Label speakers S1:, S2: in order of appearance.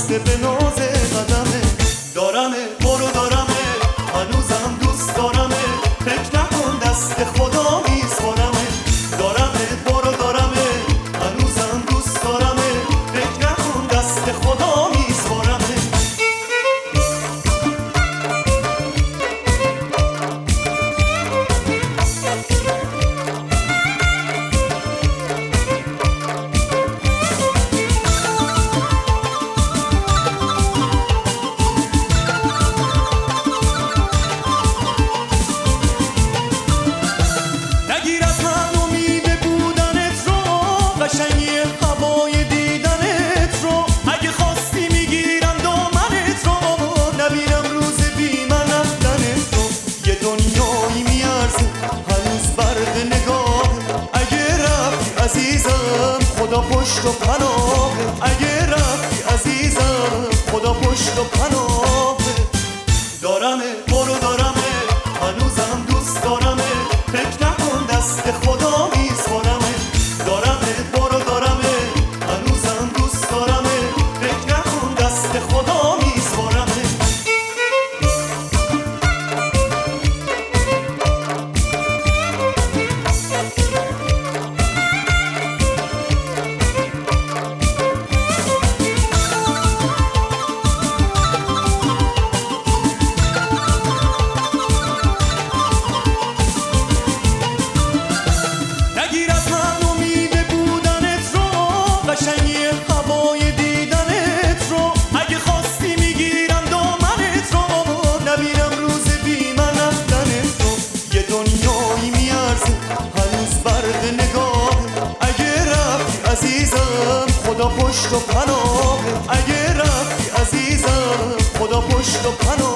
S1: بسته به ناز قدمه. دارمه برو دارمه، هنوزم دوست دارمه، فکر نکن دست خدا میسپارمه. دارمه برو دارمه، هنوزم دوست دارمه، فکر نکن دست خدا میسپارمه. نگیر از من امید بودنت رو، قشنگی هوای دیدنت رو. اگه خواستی میگیرم دامنت رو، نبینم روز بی من رفتنت رو. یه دنیایی میارزه هنوز برق نگاه. اگه رفتی عزیزم خدا پشت و پناه. اگه رفتی عزیزم خدا پشت و پناه. دارمه برو دارمه، هنوزم دوست دارمه، فکر نکن دست خدا میسپارمه. دارمه برو دارمه، هنوزم دوست دارمه، فکر نکن دست خدا میسپارمه. نگیر از من امید بودنت رو، قشنگی هوای دیدنت رو. اگه خواستی میگیرم دامنت رو، نبینم روز بی من رفتنت رو. یه دنیایی میارزه هنوز برق نگاه. اگه رفتی عزیزم خدا پشت و پناه. اگه رفتی عزیزم خدا پشت و پناه.